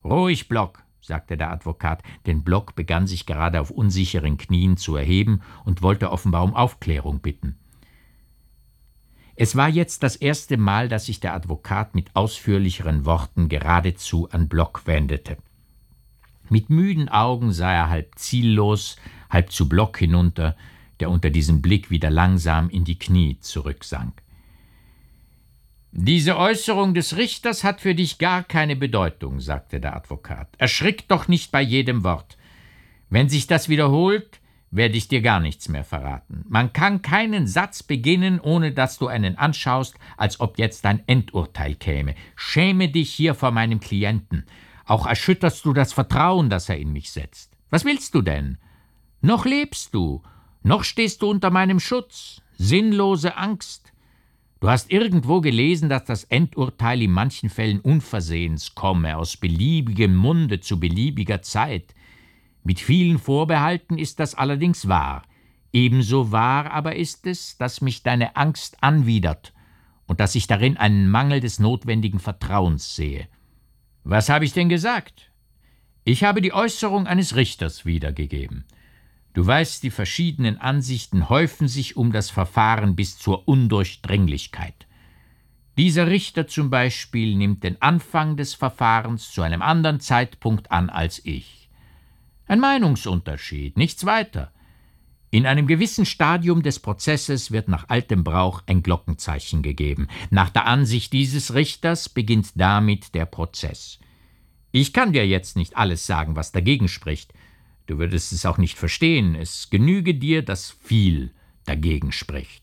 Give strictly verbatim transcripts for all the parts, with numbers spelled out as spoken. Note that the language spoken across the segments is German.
»Ruhig, Block«, sagte der Advokat, denn Block begann sich gerade auf unsicheren Knien zu erheben und wollte offenbar um Aufklärung bitten. Es war jetzt das erste Mal, dass sich der Advokat mit ausführlicheren Worten geradezu an Block wendete. Mit müden Augen sah er halb ziellos, halb zu Block hinunter, der unter diesem Blick wieder langsam in die Knie zurücksank. »Diese Äußerung des Richters hat für dich gar keine Bedeutung«, sagte der Advokat. »Erschrick doch nicht bei jedem Wort. Wenn sich das wiederholt, werde ich dir gar nichts mehr verraten. Man kann keinen Satz beginnen, ohne dass du einen anschaust, als ob jetzt ein Endurteil käme. Schäme dich hier vor meinem Klienten. Auch erschütterst du das Vertrauen, das er in mich setzt. Was willst du denn? Noch lebst du, noch stehst du unter meinem Schutz. Sinnlose Angst. Du hast irgendwo gelesen, dass das Endurteil in manchen Fällen unversehens komme, aus beliebigem Munde zu beliebiger Zeit. Mit vielen Vorbehalten ist das allerdings wahr. Ebenso wahr aber ist es, dass mich deine Angst anwidert und dass ich darin einen Mangel des notwendigen Vertrauens sehe. Was habe ich denn gesagt? Ich habe die Äußerung eines Richters wiedergegeben. Du weißt, die verschiedenen Ansichten häufen sich um das Verfahren bis zur Undurchdringlichkeit. Dieser Richter zum Beispiel nimmt den Anfang des Verfahrens zu einem anderen Zeitpunkt an als ich. Ein Meinungsunterschied, nichts weiter. In einem gewissen Stadium des Prozesses wird nach altem Brauch ein Glockenzeichen gegeben. Nach der Ansicht dieses Richters beginnt damit der Prozess. Ich kann dir jetzt nicht alles sagen, was dagegen spricht. Du würdest es auch nicht verstehen. Es genüge dir, dass viel dagegen spricht.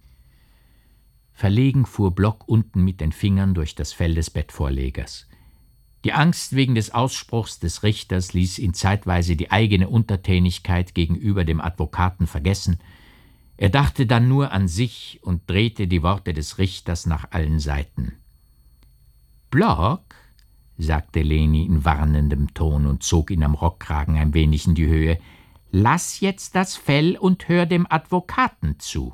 Verlegen fuhr Block unten mit den Fingern durch das Fell des Bettvorlegers. Die Angst wegen des Ausspruchs des Richters ließ ihn zeitweise die eigene Untertänigkeit gegenüber dem Advokaten vergessen. Er dachte dann nur an sich und drehte die Worte des Richters nach allen Seiten. »Block«, sagte Leni in warnendem Ton und zog ihn am Rockkragen ein wenig in die Höhe, »lass jetzt das Fell und hör dem Advokaten zu.«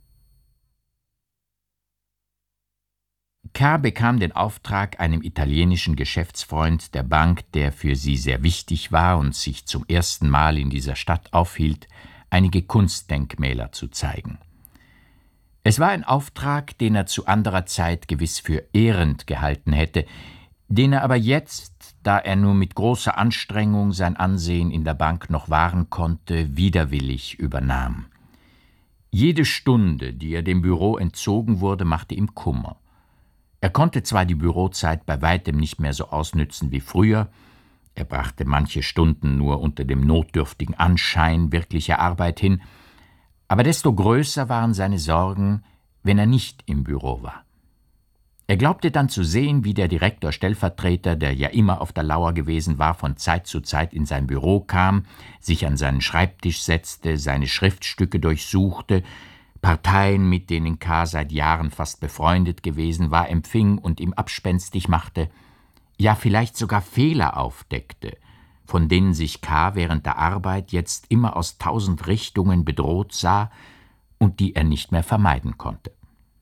K. bekam den Auftrag, einem italienischen Geschäftsfreund der Bank, der für sie sehr wichtig war und sich zum ersten Mal in dieser Stadt aufhielt, einige Kunstdenkmäler zu zeigen. Es war ein Auftrag, den er zu anderer Zeit gewiss für ehrend gehalten hätte, den er aber jetzt, da er nur mit großer Anstrengung sein Ansehen in der Bank noch wahren konnte, widerwillig übernahm. Jede Stunde, die er dem Büro entzogen wurde, machte ihm Kummer. Er konnte zwar die Bürozeit bei weitem nicht mehr so ausnützen wie früher, er brachte manche Stunden nur unter dem notdürftigen Anschein wirklicher Arbeit hin, aber desto größer waren seine Sorgen, wenn er nicht im Büro war. Er glaubte dann zu sehen, wie der Direktor-Stellvertreter, der ja immer auf der Lauer gewesen war, von Zeit zu Zeit in sein Büro kam, sich an seinen Schreibtisch setzte, seine Schriftstücke durchsuchte, Parteien, mit denen K. seit Jahren fast befreundet gewesen war, empfing und ihm abspenstig machte, ja vielleicht sogar Fehler aufdeckte, von denen sich K. während der Arbeit jetzt immer aus tausend Richtungen bedroht sah und die er nicht mehr vermeiden konnte.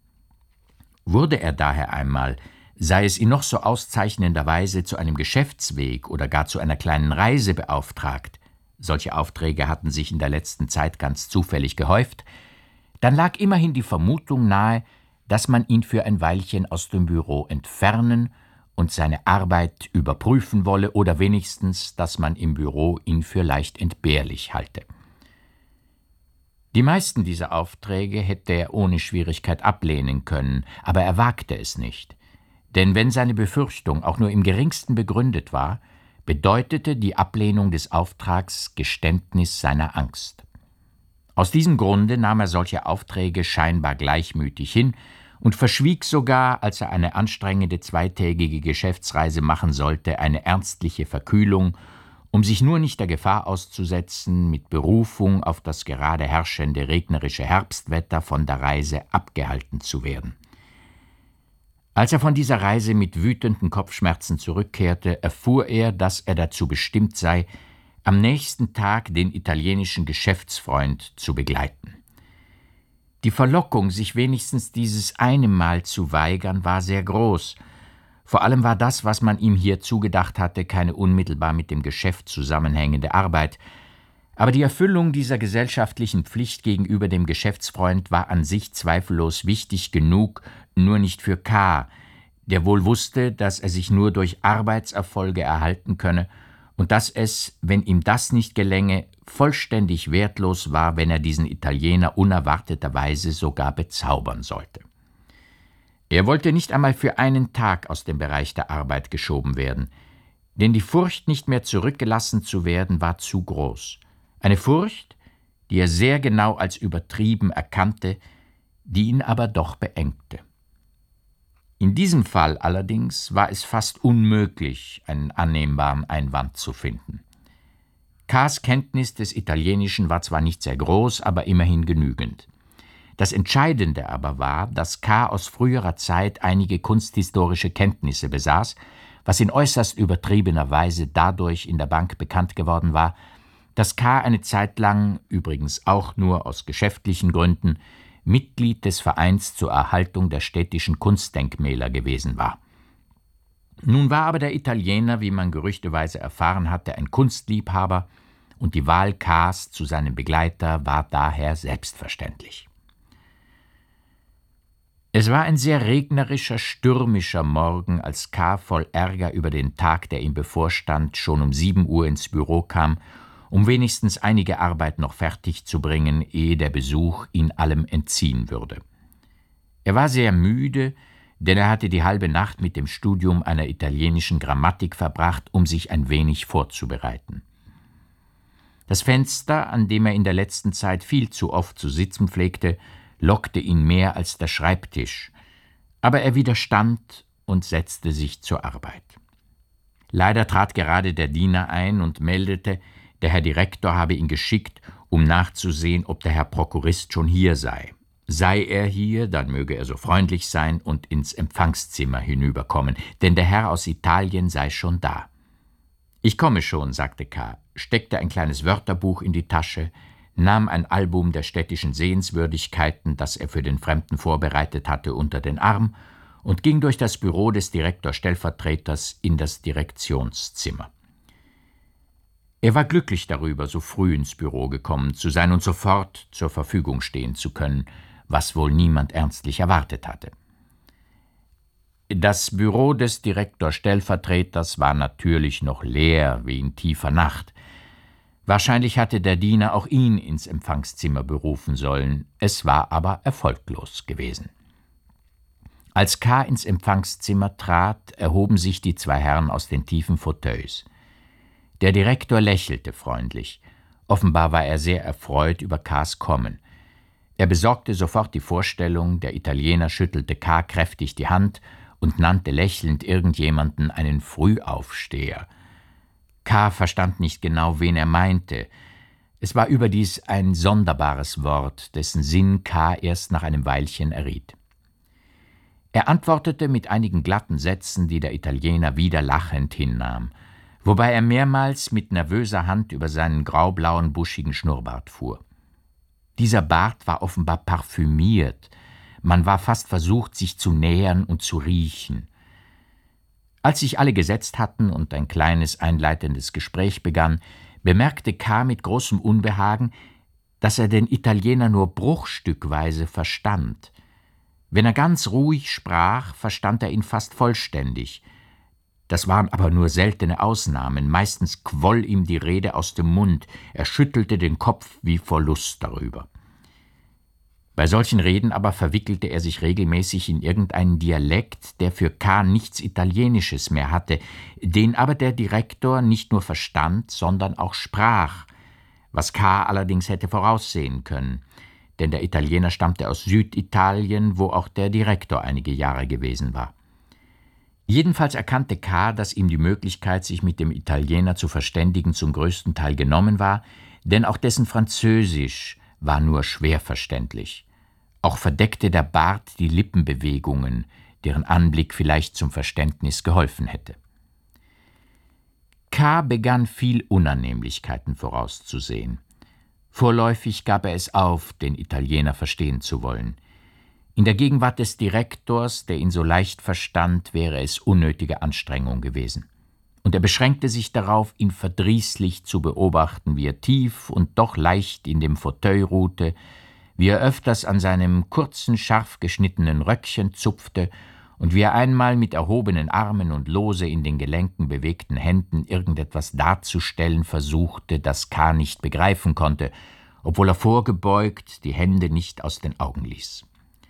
Wurde er daher einmal, sei es in noch so auszeichnender Weise, zu einem Geschäftsweg oder gar zu einer kleinen Reise beauftragt, solche Aufträge hatten sich in der letzten Zeit ganz zufällig gehäuft, dann lag immerhin die Vermutung nahe, dass man ihn für ein Weilchen aus dem Büro entfernen und seine Arbeit überprüfen wolle oder wenigstens, dass man im Büro ihn für leicht entbehrlich halte. Die meisten dieser Aufträge hätte er ohne Schwierigkeit ablehnen können, aber er wagte es nicht. Denn wenn seine Befürchtung auch nur im geringsten begründet war, bedeutete die Ablehnung des Auftrags Geständnis seiner Angst. Aus diesem Grunde nahm er solche Aufträge scheinbar gleichmütig hin und verschwieg sogar, als er eine anstrengende zweitägige Geschäftsreise machen sollte, eine ernstliche Verkühlung, um sich nur nicht der Gefahr auszusetzen, mit Berufung auf das gerade herrschende regnerische Herbstwetter von der Reise abgehalten zu werden. Als er von dieser Reise mit wütenden Kopfschmerzen zurückkehrte, erfuhr er, dass er dazu bestimmt sei, am nächsten Tag den italienischen Geschäftsfreund zu begleiten. Die Verlockung, sich wenigstens dieses eine Mal zu weigern, war sehr groß. Vor allem war das, was man ihm hier zugedacht hatte, keine unmittelbar mit dem Geschäft zusammenhängende Arbeit, aber die Erfüllung dieser gesellschaftlichen Pflicht gegenüber dem Geschäftsfreund war an sich zweifellos wichtig genug, nur nicht für K., der wohl wusste, dass er sich nur durch Arbeitserfolge erhalten könne und dass es, wenn ihm das nicht gelänge, vollständig wertlos war, wenn er diesen Italiener unerwarteterweise sogar bezaubern sollte. Er wollte nicht einmal für einen Tag aus dem Bereich der Arbeit geschoben werden, denn die Furcht, nicht mehr zurückgelassen zu werden, war zu groß. Eine Furcht, die er sehr genau als übertrieben erkannte, die ihn aber doch beengte. In diesem Fall allerdings war es fast unmöglich, einen annehmbaren Einwand zu finden. K.'s Kenntnis des Italienischen war zwar nicht sehr groß, aber immerhin genügend. Das Entscheidende aber war, dass K. aus früherer Zeit einige kunsthistorische Kenntnisse besaß, was in äußerst übertriebener Weise dadurch in der Bank bekannt geworden war, dass K. eine Zeit lang, übrigens auch nur aus geschäftlichen Gründen, Mitglied des Vereins zur Erhaltung der städtischen Kunstdenkmäler gewesen war. Nun war aber der Italiener, wie man gerüchteweise erfahren hatte, ein Kunstliebhaber, und die Wahl K.'s zu seinem Begleiter war daher selbstverständlich. Es war ein sehr regnerischer, stürmischer Morgen, als K. voll Ärger über den Tag, der ihm bevorstand, schon um sieben Uhr ins Büro kam, um wenigstens einige Arbeit noch fertig zu bringen, ehe der Besuch ihn allem entziehen würde. Er war sehr müde, denn er hatte die halbe Nacht mit dem Studium einer italienischen Grammatik verbracht, um sich ein wenig vorzubereiten. Das Fenster, an dem er in der letzten Zeit viel zu oft zu sitzen pflegte, lockte ihn mehr als der Schreibtisch, aber er widerstand und setzte sich zur Arbeit. Leider trat gerade der Diener ein und meldete, der Herr Direktor habe ihn geschickt, um nachzusehen, ob der Herr Prokurist schon hier sei. Sei er hier, dann möge er so freundlich sein und ins Empfangszimmer hinüberkommen, denn der Herr aus Italien sei schon da. »Ich komme schon«, sagte K., steckte ein kleines Wörterbuch in die Tasche, nahm ein Album der städtischen Sehenswürdigkeiten, das er für den Fremden vorbereitet hatte, unter den Arm und ging durch das Büro des Direktor-Stellvertreters in das Direktionszimmer. Er war glücklich darüber, so früh ins Büro gekommen zu sein und sofort zur Verfügung stehen zu können, was wohl niemand ernstlich erwartet hatte. Das Büro des Direktor-Stellvertreters war natürlich noch leer wie in tiefer Nacht. Wahrscheinlich hatte der Diener auch ihn ins Empfangszimmer berufen sollen, es war aber erfolglos gewesen. Als K. ins Empfangszimmer trat, erhoben sich die zwei Herren aus den tiefen Fauteuils. Der Direktor lächelte freundlich. Offenbar war er sehr erfreut über K.'s Kommen. Er besorgte sofort die Vorstellung, der Italiener schüttelte K. kräftig die Hand und nannte lächelnd irgendjemanden einen Frühaufsteher. K. verstand nicht genau, wen er meinte. Es war überdies ein sonderbares Wort, dessen Sinn K. erst nach einem Weilchen erriet. Er antwortete mit einigen glatten Sätzen, die der Italiener wieder lachend hinnahm, wobei er mehrmals mit nervöser Hand über seinen graublauen, buschigen Schnurrbart fuhr. Dieser Bart war offenbar parfümiert, man war fast versucht, sich zu nähern und zu riechen. Als sich alle gesetzt hatten und ein kleines einleitendes Gespräch begann, bemerkte K. mit großem Unbehagen, dass er den Italiener nur bruchstückweise verstand. Wenn er ganz ruhig sprach, verstand er ihn fast vollständig. Das waren aber nur seltene Ausnahmen, meistens quoll ihm die Rede aus dem Mund, er schüttelte den Kopf wie vor Lust darüber. Bei solchen Reden aber verwickelte er sich regelmäßig in irgendeinen Dialekt, der für K. nichts Italienisches mehr hatte, den aber der Direktor nicht nur verstand, sondern auch sprach, was K. allerdings hätte voraussehen können, denn der Italiener stammte aus Süditalien, wo auch der Direktor einige Jahre gewesen war. Jedenfalls erkannte K., dass ihm die Möglichkeit, sich mit dem Italiener zu verständigen, zum größten Teil genommen war, denn auch dessen Französisch war nur schwer verständlich. Auch verdeckte der Bart die Lippenbewegungen, deren Anblick vielleicht zum Verständnis geholfen hätte. K. begann viel Unannehmlichkeiten vorauszusehen. Vorläufig gab er es auf, den Italiener verstehen zu wollen. In der Gegenwart des Direktors, der ihn so leicht verstand, wäre es unnötige Anstrengung gewesen. Und er beschränkte sich darauf, ihn verdrießlich zu beobachten, wie er tief und doch leicht in dem Fauteuil ruhte, wie er öfters an seinem kurzen, scharf geschnittenen Röckchen zupfte und wie er einmal mit erhobenen Armen und lose in den Gelenken bewegten Händen irgendetwas darzustellen versuchte, das K. nicht begreifen konnte, obwohl er vorgebeugt die Hände nicht aus den Augen ließ.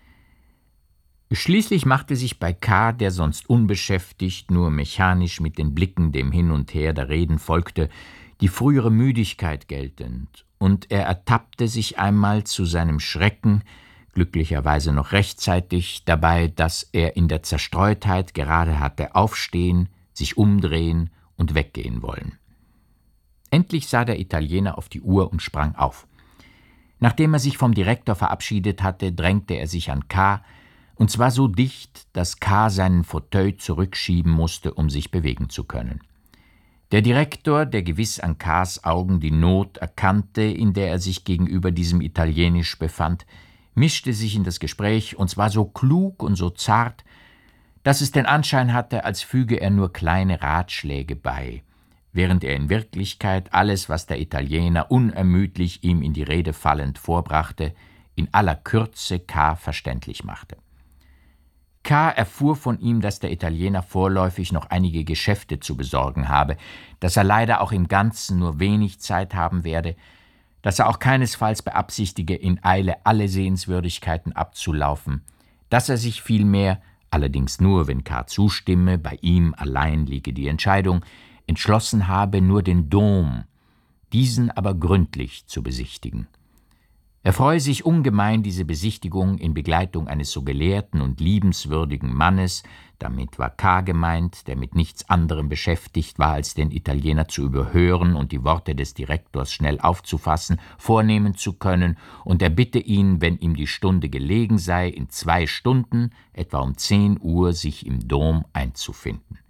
Schließlich machte sich bei K., der sonst unbeschäftigt, nur mechanisch mit den Blicken dem Hin und Her der Reden folgte, die frühere Müdigkeit geltend, und er ertappte sich einmal zu seinem Schrecken, glücklicherweise noch rechtzeitig, dabei, dass er in der Zerstreutheit gerade hatte aufstehen, sich umdrehen und weggehen wollen. Endlich sah der Italiener auf die Uhr und sprang auf. Nachdem er sich vom Direktor verabschiedet hatte, drängte er sich an K., und zwar so dicht, dass K. seinen Fauteuil zurückschieben musste, um sich bewegen zu können. Der Direktor, der gewiss an K.s Augen die Not erkannte, in der er sich gegenüber diesem Italienisch befand, mischte sich in das Gespräch, und zwar so klug und so zart, dass es den Anschein hatte, als füge er nur kleine Ratschläge bei, während er in Wirklichkeit alles, was der Italiener unermüdlich ihm in die Rede fallend vorbrachte, in aller Kürze K. verständlich machte. K. erfuhr von ihm, dass der Italiener vorläufig noch einige Geschäfte zu besorgen habe, dass er leider auch im Ganzen nur wenig Zeit haben werde, dass er auch keinesfalls beabsichtige, in Eile alle Sehenswürdigkeiten abzulaufen, dass er sich vielmehr, allerdings nur, wenn K. zustimme, bei ihm allein liege die Entscheidung, entschlossen habe, nur den Dom, diesen aber gründlich zu besichtigen. Er freue sich ungemein, diese Besichtigung in Begleitung eines so gelehrten und liebenswürdigen Mannes, damit war K. gemeint, der mit nichts anderem beschäftigt war, als den Italiener zu überhören und die Worte des Direktors schnell aufzufassen, vornehmen zu können, und er bitte ihn, wenn ihm die Stunde gelegen sei, in zwei Stunden, etwa um zehn Uhr, sich im Dom einzufinden.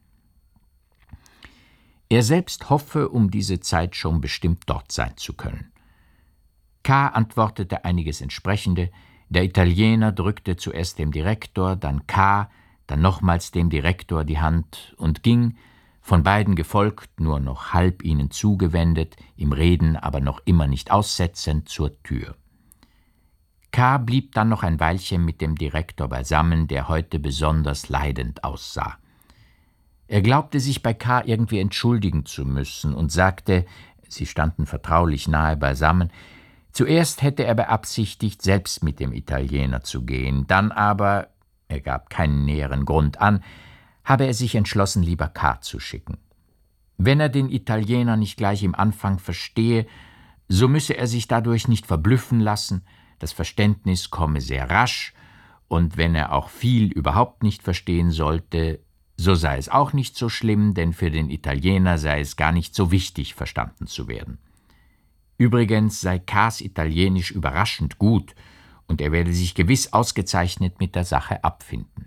Er selbst hoffe, um diese Zeit schon bestimmt dort sein zu können. K. antwortete einiges Entsprechende, der Italiener drückte zuerst dem Direktor, dann K., dann nochmals dem Direktor die Hand und ging, von beiden gefolgt, nur noch halb ihnen zugewendet, im Reden aber noch immer nicht aussetzend, zur Tür. K. blieb dann noch ein Weilchen mit dem Direktor beisammen, der heute besonders leidend aussah. Er glaubte sich bei K. irgendwie entschuldigen zu müssen und sagte, sie standen vertraulich nahe beisammen, zuerst hätte er beabsichtigt, selbst mit dem Italiener zu gehen, dann aber, er gab keinen näheren Grund an, habe er sich entschlossen, lieber K. zu schicken. Wenn er den Italiener nicht gleich im Anfang verstehe, so müsse er sich dadurch nicht verblüffen lassen, das Verständnis komme sehr rasch, und wenn er auch viel überhaupt nicht verstehen sollte, so sei es auch nicht so schlimm, denn für den Italiener sei es gar nicht so wichtig, verstanden zu werden. Übrigens sei K.s Italienisch überraschend gut, und er werde sich gewiss ausgezeichnet mit der Sache abfinden.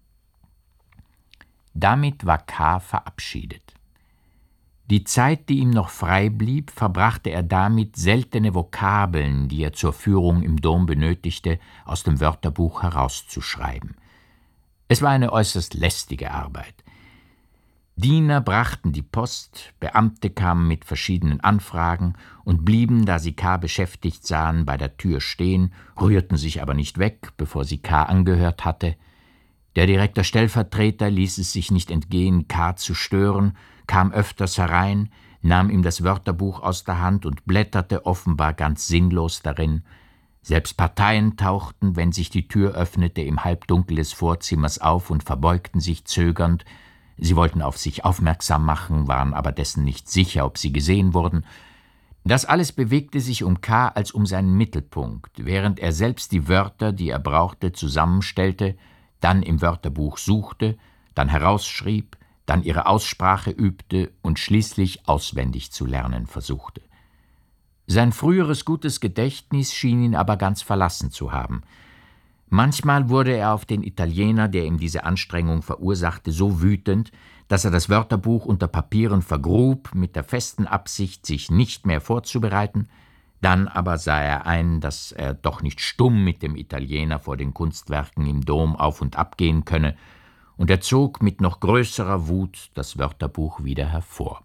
Damit war K. verabschiedet. Die Zeit, die ihm noch frei blieb, verbrachte er damit, seltene Vokabeln, die er zur Führung im Dom benötigte, aus dem Wörterbuch herauszuschreiben. Es war eine äußerst lästige Arbeit. Diener brachten die Post, Beamte kamen mit verschiedenen Anfragen und blieben, da sie K. beschäftigt sahen, bei der Tür stehen, rührten sich aber nicht weg, bevor sie K. angehört hatte. Der Direktor Stellvertreter ließ es sich nicht entgehen, K. zu stören, kam öfters herein, nahm ihm das Wörterbuch aus der Hand und blätterte offenbar ganz sinnlos darin. Selbst Parteien tauchten, wenn sich die Tür öffnete, im Halbdunkel des Vorzimmers auf und verbeugten sich zögernd. Sie wollten auf sich aufmerksam machen, waren aber dessen nicht sicher, ob sie gesehen wurden. Das alles bewegte sich um K. als um seinen Mittelpunkt, während er selbst die Wörter, die er brauchte, zusammenstellte, dann im Wörterbuch suchte, dann herausschrieb, dann ihre Aussprache übte und schließlich auswendig zu lernen versuchte. Sein früheres gutes Gedächtnis schien ihn aber ganz verlassen zu haben. Manchmal wurde er auf den Italiener, der ihm diese Anstrengung verursachte, so wütend, dass er das Wörterbuch unter Papieren vergrub, mit der festen Absicht, sich nicht mehr vorzubereiten. Dann aber sah er ein, dass er doch nicht stumm mit dem Italiener vor den Kunstwerken im Dom auf und ab gehen könne, und er zog mit noch größerer Wut das Wörterbuch wieder hervor.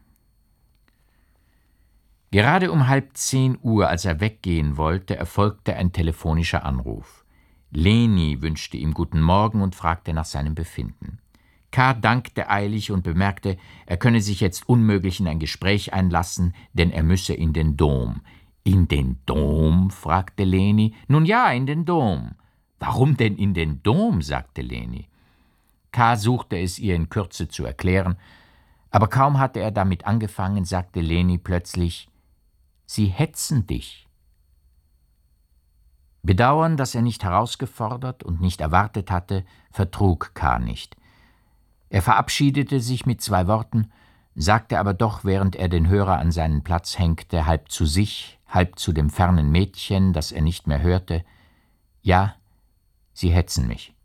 Gerade um halb zehn Uhr, als er weggehen wollte, erfolgte ein telefonischer Anruf. Leni wünschte ihm guten Morgen und fragte nach seinem Befinden. K. dankte eilig und bemerkte, er könne sich jetzt unmöglich in ein Gespräch einlassen, denn er müsse in den Dom. »In den Dom?« fragte Leni. »Nun ja, in den Dom.« »Warum denn in den Dom?« sagte Leni. K. suchte es ihr in Kürze zu erklären, aber kaum hatte er damit angefangen, sagte Leni plötzlich, »Sie hetzen dich.« Bedauern, dass er nicht herausgefordert und nicht erwartet hatte, vertrug K. nicht. Er verabschiedete sich mit zwei Worten, sagte aber doch, während er den Hörer an seinen Platz hängte, halb zu sich, halb zu dem fernen Mädchen, das er nicht mehr hörte, »Ja, Sie hetzen mich.«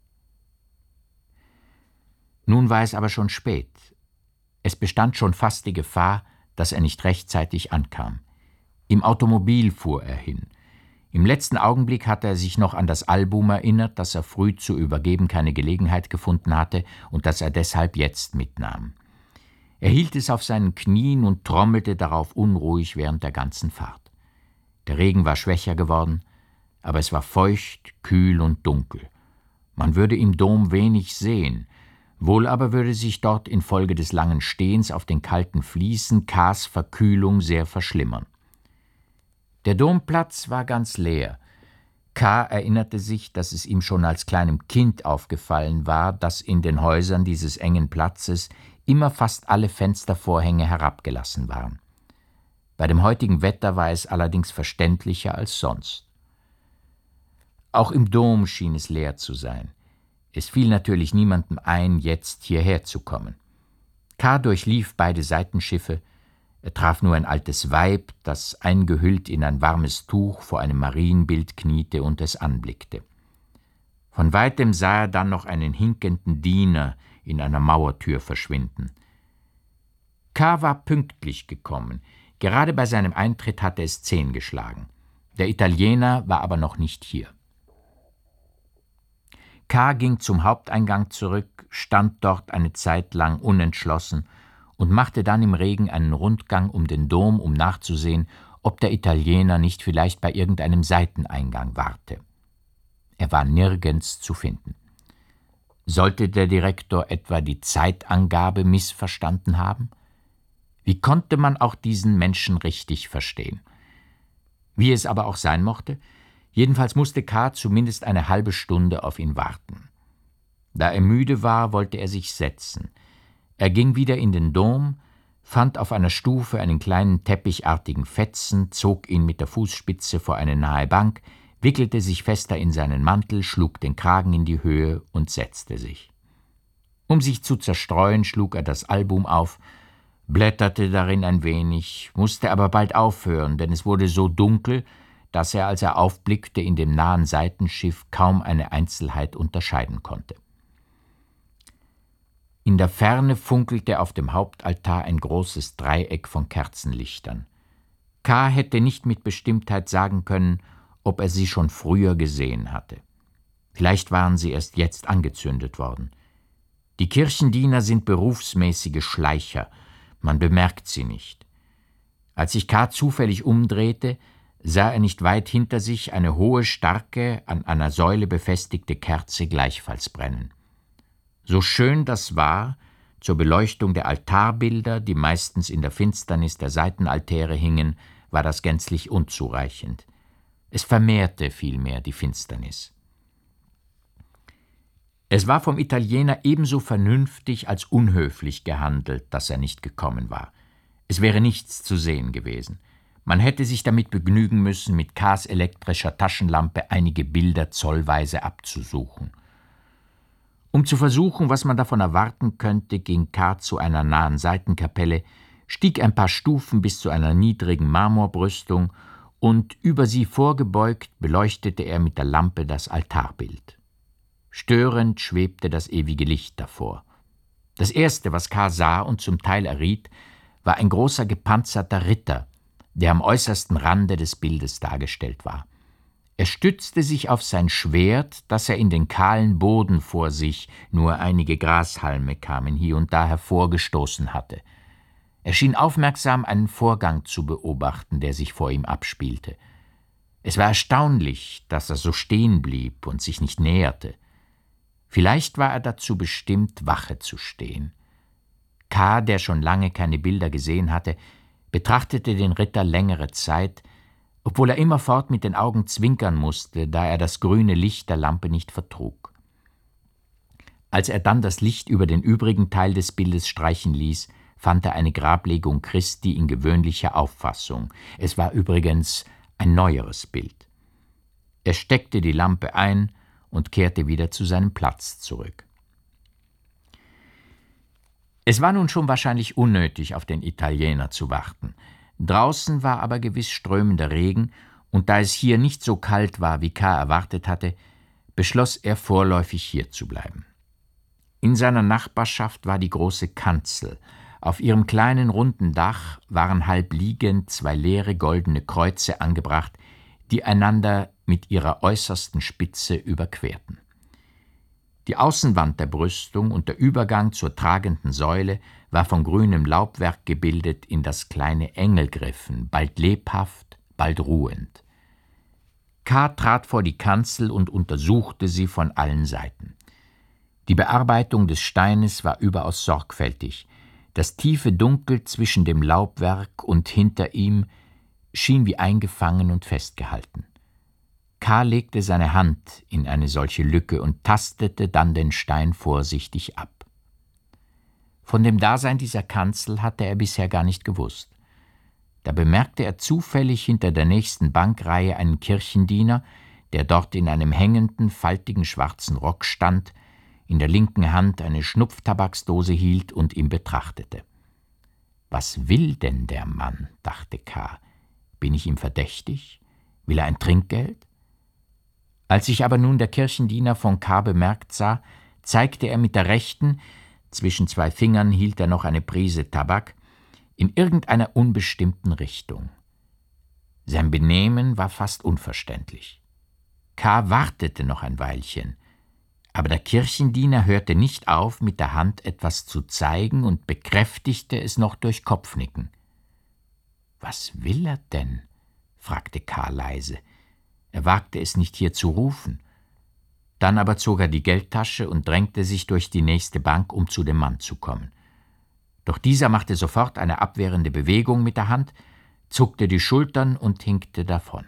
Nun war es aber schon spät. Es bestand schon fast die Gefahr, dass er nicht rechtzeitig ankam. Im Automobil fuhr er hin. Im letzten Augenblick hatte er sich noch an das Album erinnert, das er früh zu übergeben keine Gelegenheit gefunden hatte und das er deshalb jetzt mitnahm. Er hielt es auf seinen Knien und trommelte darauf unruhig während der ganzen Fahrt. Der Regen war schwächer geworden, aber es war feucht, kühl und dunkel. Man würde im Dom wenig sehen, wohl aber würde sich dort infolge des langen Stehens auf den kalten Fliesen K.s Verkühlung sehr verschlimmern. Der Domplatz war ganz leer. K. erinnerte sich, dass es ihm schon als kleinem Kind aufgefallen war, dass in den Häusern dieses engen Platzes immer fast alle Fenstervorhänge herabgelassen waren. Bei dem heutigen Wetter war es allerdings verständlicher als sonst. Auch im Dom schien es leer zu sein. Es fiel natürlich niemandem ein, jetzt hierher zu kommen. K. durchlief beide Seitenschiffe. Er traf nur ein altes Weib, das eingehüllt in ein warmes Tuch vor einem Marienbild kniete und es anblickte. Von weitem sah er dann noch einen hinkenden Diener in einer Mauertür verschwinden. K. war pünktlich gekommen. Gerade bei seinem Eintritt hatte es zehn geschlagen. Der Italiener war aber noch nicht hier. K. ging zum Haupteingang zurück, stand dort eine Zeit lang unentschlossen und machte dann im Regen einen Rundgang um den Dom, um nachzusehen, ob der Italiener nicht vielleicht bei irgendeinem Seiteneingang warte. Er war nirgends zu finden. Sollte der Direktor etwa die Zeitangabe missverstanden haben? Wie konnte man auch diesen Menschen richtig verstehen? Wie es aber auch sein mochte, jedenfalls musste K. zumindest eine halbe Stunde auf ihn warten. Da er müde war, wollte er sich setzen. Er ging wieder in den Dom, fand auf einer Stufe einen kleinen teppichartigen Fetzen, zog ihn mit der Fußspitze vor eine nahe Bank, wickelte sich fester in seinen Mantel, schlug den Kragen in die Höhe und setzte sich. Um sich zu zerstreuen, schlug er das Album auf, blätterte darin ein wenig, musste aber bald aufhören, denn es wurde so dunkel, dass er, als er aufblickte, in dem nahen Seitenschiff kaum eine Einzelheit unterscheiden konnte. In der Ferne funkelte auf dem Hauptaltar ein großes Dreieck von Kerzenlichtern. K. hätte nicht mit Bestimmtheit sagen können, ob er sie schon früher gesehen hatte. Vielleicht waren sie erst jetzt angezündet worden. Die Kirchendiener sind berufsmäßige Schleicher, man bemerkt sie nicht. Als sich K. zufällig umdrehte, sah er nicht weit hinter sich eine hohe, starke, an einer Säule befestigte Kerze gleichfalls brennen. So schön das war, zur Beleuchtung der Altarbilder, die meistens in der Finsternis der Seitenaltäre hingen, war das gänzlich unzureichend. Es vermehrte vielmehr die Finsternis. Es war vom Italiener ebenso vernünftig als unhöflich gehandelt, dass er nicht gekommen war. Es wäre nichts zu sehen gewesen. Man hätte sich damit begnügen müssen, mit K.s elektrischer Taschenlampe einige Bilder zollweise abzusuchen. Um zu versuchen, was man davon erwarten könnte, ging K. zu einer nahen Seitenkapelle, stieg ein paar Stufen bis zu einer niedrigen Marmorbrüstung und über sie vorgebeugt beleuchtete er mit der Lampe das Altarbild. Störend schwebte das ewige Licht davor. Das Erste, was K. sah und zum Teil erriet, war ein großer gepanzerter Ritter, der am äußersten Rande des Bildes dargestellt war. Er stützte sich auf sein Schwert, das er in den kahlen Boden vor sich, nur einige Grashalme kamen hier und da hervorgestoßen hatte. Er schien aufmerksam einen Vorgang zu beobachten, der sich vor ihm abspielte. Es war erstaunlich, dass er so stehen blieb und sich nicht näherte. Vielleicht war er dazu bestimmt, Wache zu stehen. K., der schon lange keine Bilder gesehen hatte, betrachtete den Ritter längere Zeit, obwohl er immerfort mit den Augen zwinkern musste, da er das grüne Licht der Lampe nicht vertrug. Als er dann das Licht über den übrigen Teil des Bildes streichen ließ, fand er eine Grablegung Christi in gewöhnlicher Auffassung. Es war übrigens ein neueres Bild. Er steckte die Lampe ein und kehrte wieder zu seinem Platz zurück. Es war nun schon wahrscheinlich unnötig, auf den Italiener zu warten. Draußen war aber gewiss strömender Regen, und da es hier nicht so kalt war, wie K. erwartet hatte, beschloss er vorläufig hier zu bleiben. In seiner Nachbarschaft war die große Kanzel. Auf ihrem kleinen runden Dach waren halb liegend zwei leere goldene Kreuze angebracht, die einander mit ihrer äußersten Spitze überquerten. Die Außenwand der Brüstung und der Übergang zur tragenden Säule war von grünem Laubwerk gebildet, in das kleine Engel griffen, bald lebhaft, bald ruhend. K. trat vor die Kanzel und untersuchte sie von allen Seiten. Die Bearbeitung des Steines war überaus sorgfältig. Das tiefe Dunkel zwischen dem Laubwerk und hinter ihm schien wie eingefangen und festgehalten. K. legte seine Hand in eine solche Lücke und tastete dann den Stein vorsichtig ab. Von dem Dasein dieser Kanzel hatte er bisher gar nicht gewusst. Da bemerkte er zufällig hinter der nächsten Bankreihe einen Kirchendiener, der dort in einem hängenden, faltigen schwarzen Rock stand, in der linken Hand eine Schnupftabaksdose hielt und ihn betrachtete. »Was will denn der Mann?« dachte K. »Bin ich ihm verdächtig? Will er ein Trinkgeld?« Als sich aber nun der Kirchendiener von K. bemerkt sah, zeigte er mit der rechten, zwischen zwei Fingern hielt er noch eine Prise Tabak, in irgendeiner unbestimmten Richtung. Sein Benehmen war fast unverständlich. K. wartete noch ein Weilchen, aber der Kirchendiener hörte nicht auf, mit der Hand etwas zu zeigen und bekräftigte es noch durch Kopfnicken. »Was will er denn?« fragte K. leise. Er wagte es nicht, hier zu rufen. Dann aber zog er die Geldtasche und drängte sich durch die nächste Bank, um zu dem Mann zu kommen. Doch dieser machte sofort eine abwehrende Bewegung mit der Hand, zuckte die Schultern und hinkte davon.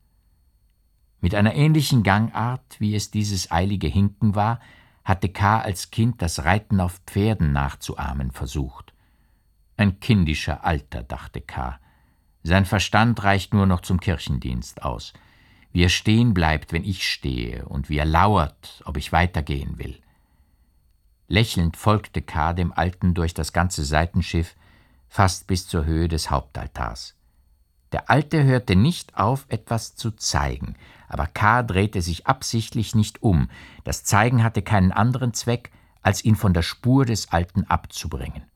Mit einer ähnlichen Gangart, wie es dieses eilige Hinken war, hatte K. als Kind das Reiten auf Pferden nachzuahmen versucht. Ein kindischer Alter, dachte K. Sein Verstand reicht nur noch zum Kirchendienst aus. Wie er stehen bleibt, wenn ich stehe, und wie er lauert, ob ich weitergehen will. Lächelnd folgte K. dem Alten durch das ganze Seitenschiff, fast bis zur Höhe des Hauptaltars. Der Alte hörte nicht auf, etwas zu zeigen, aber K. drehte sich absichtlich nicht um. Das Zeigen hatte keinen anderen Zweck, als ihn von der Spur des Alten abzubringen.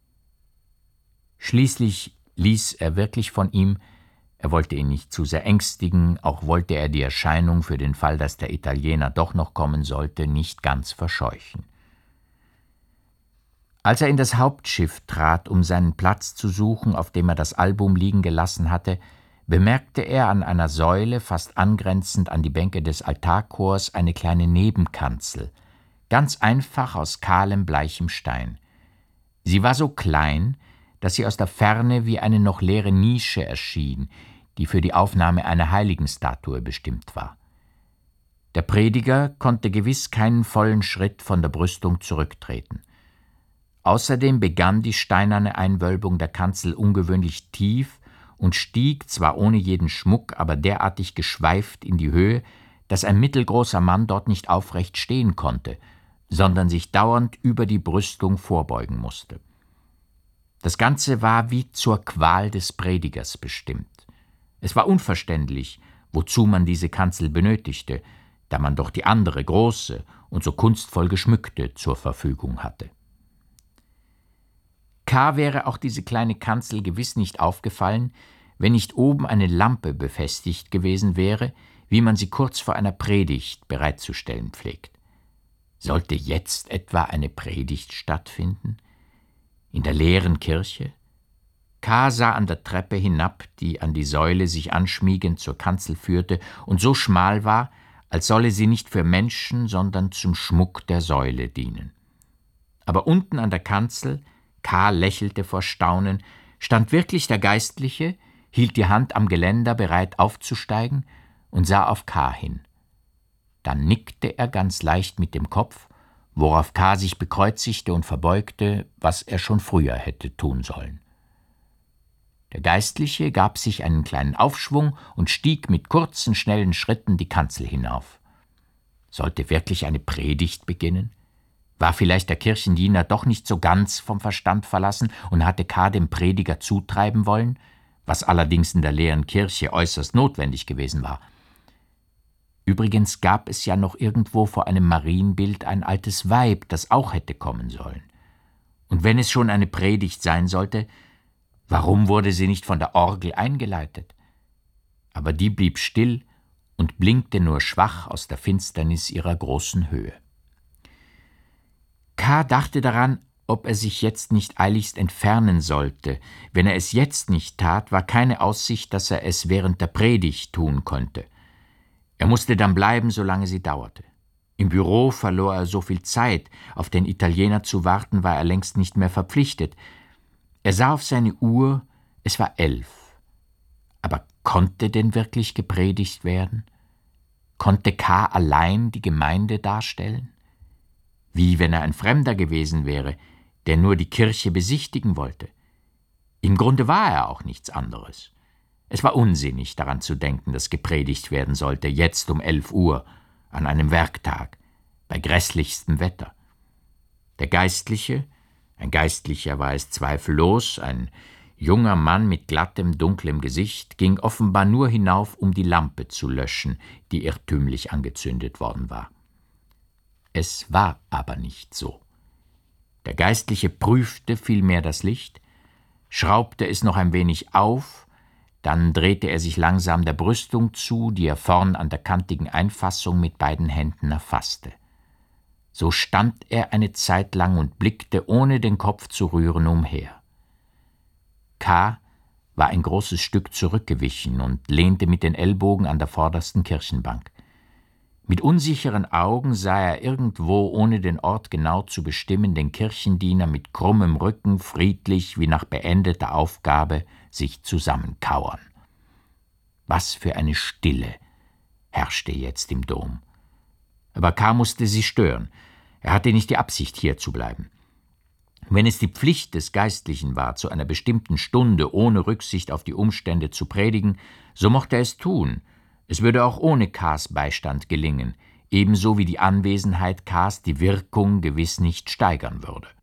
Schließlich ließ er wirklich von ihm. Er wollte ihn nicht zu sehr ängstigen, auch wollte er die Erscheinung für den Fall, dass der Italiener doch noch kommen sollte, nicht ganz verscheuchen. Als er in das Hauptschiff trat, um seinen Platz zu suchen, auf dem er das Album liegen gelassen hatte, bemerkte er an einer Säule, fast angrenzend an die Bänke des Altarchors, eine kleine Nebenkanzel, ganz einfach aus kahlem, bleichem Stein. Sie war so klein, dass sie aus der Ferne wie eine noch leere Nische erschien, die für die Aufnahme einer Heiligenstatue bestimmt war. Der Prediger konnte gewiss keinen vollen Schritt von der Brüstung zurücktreten. Außerdem begann die steinerne Einwölbung der Kanzel ungewöhnlich tief und stieg, zwar ohne jeden Schmuck, aber derartig geschweift in die Höhe, dass ein mittelgroßer Mann dort nicht aufrecht stehen konnte, sondern sich dauernd über die Brüstung vorbeugen musste. Das Ganze war wie zur Qual des Predigers bestimmt. Es war unverständlich, wozu man diese Kanzel benötigte, da man doch die andere große und so kunstvoll geschmückte zur Verfügung hatte. K. wäre auch diese kleine Kanzel gewiss nicht aufgefallen, wenn nicht oben eine Lampe befestigt gewesen wäre, wie man sie kurz vor einer Predigt bereitzustellen pflegt. Sollte jetzt etwa eine Predigt stattfinden? In der leeren Kirche? K. sah an der Treppe hinab, die an die Säule sich anschmiegend zur Kanzel führte und so schmal war, als solle sie nicht für Menschen, sondern zum Schmuck der Säule dienen. Aber unten an der Kanzel, K. lächelte vor Staunen, stand wirklich der Geistliche, hielt die Hand am Geländer, bereit aufzusteigen, und sah auf K. hin. Dann nickte er ganz leicht mit dem Kopf, worauf K. sich bekreuzigte und verbeugte, was er schon früher hätte tun sollen. Der Geistliche gab sich einen kleinen Aufschwung und stieg mit kurzen, schnellen Schritten die Kanzel hinauf. Sollte wirklich eine Predigt beginnen? War vielleicht der Kirchendiener doch nicht so ganz vom Verstand verlassen und hatte K. dem Prediger zutreiben wollen, was allerdings in der leeren Kirche äußerst notwendig gewesen war. Übrigens gab es ja noch irgendwo vor einem Marienbild ein altes Weib, das auch hätte kommen sollen. Und wenn es schon eine Predigt sein sollte, warum wurde sie nicht von der Orgel eingeleitet? Aber die blieb still und blinkte nur schwach aus der Finsternis ihrer großen Höhe. K. dachte daran, ob er sich jetzt nicht eiligst entfernen sollte. Wenn er es jetzt nicht tat, war keine Aussicht, dass er es während der Predigt tun konnte. Er musste dann bleiben, solange sie dauerte. Im Büro verlor er so viel Zeit, auf den Italiener zu warten, war er längst nicht mehr verpflichtet. Er sah auf seine Uhr, es war elf. Aber konnte denn wirklich gepredigt werden? Konnte K. allein die Gemeinde darstellen? Wie wenn er ein Fremder gewesen wäre, der nur die Kirche besichtigen wollte. Im Grunde war er auch nichts anderes. Es war unsinnig, daran zu denken, dass gepredigt werden sollte, jetzt um elf Uhr, an einem Werktag, bei grässlichstem Wetter. Der Geistliche, ein Geistlicher war es zweifellos, ein junger Mann mit glattem, dunklem Gesicht, ging offenbar nur hinauf, um die Lampe zu löschen, die irrtümlich angezündet worden war. Es war aber nicht so. Der Geistliche prüfte vielmehr das Licht, schraubte es noch ein wenig auf, dann drehte er sich langsam der Brüstung zu, die er vorn an der kantigen Einfassung mit beiden Händen erfasste. So stand er eine Zeit lang und blickte, ohne den Kopf zu rühren, umher. K. war ein großes Stück zurückgewichen und lehnte mit den Ellbogen an der vordersten Kirchenbank. Mit unsicheren Augen sah er irgendwo, ohne den Ort genau zu bestimmen, den Kirchendiener mit krummem Rücken friedlich, wie nach beendeter Aufgabe, sich zusammenkauern. Was für eine Stille herrschte jetzt im Dom. Aber K. musste sie stören. Er hatte nicht die Absicht, hier zu bleiben. Wenn es die Pflicht des Geistlichen war, zu einer bestimmten Stunde ohne Rücksicht auf die Umstände zu predigen, so mochte er es tun. Es würde auch ohne K.s Beistand gelingen, ebenso wie die Anwesenheit K.s die Wirkung gewiss nicht steigern würde.